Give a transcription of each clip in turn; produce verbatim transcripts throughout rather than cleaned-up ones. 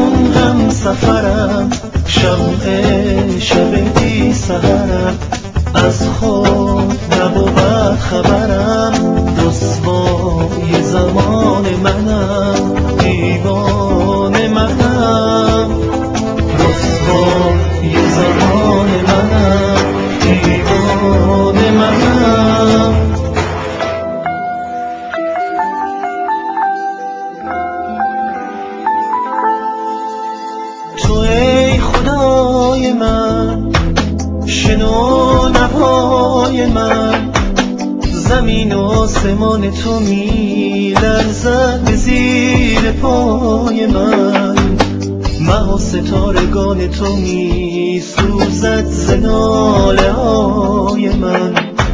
چون هم سفرم، شمع شب بی سحرم، از خود نبود خبرم. رسوای زمان منم، دیوانه منم. رسوای زمان منم، دیوانه منم. تو ای خدای من، شنو نوای من. زمین و آسمان تو می لرزد به زیر پای من. مه و ستارگان تو می سوزد ز ناله های من.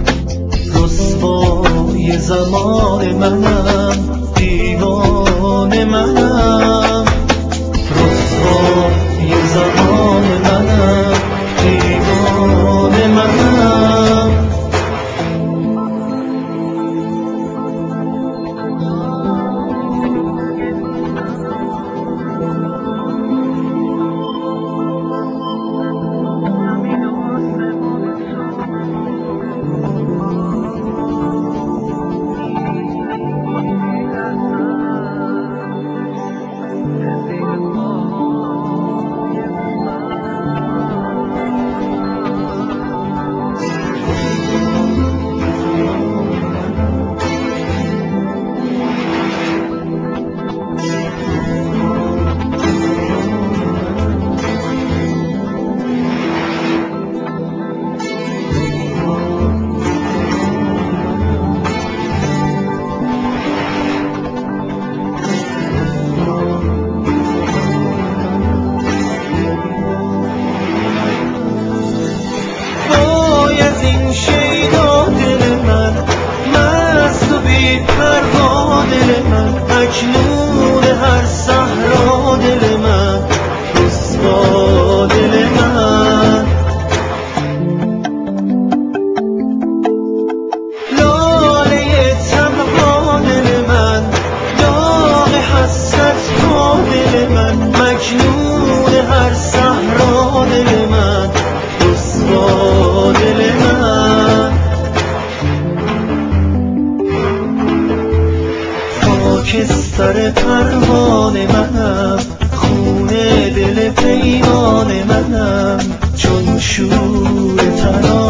رسوای زمان منم، دیوانه منم. رسوای زمان منم، دیوانه منم. خاکستر پروانه منم، خون دل پیمان منم. چون شور ترانه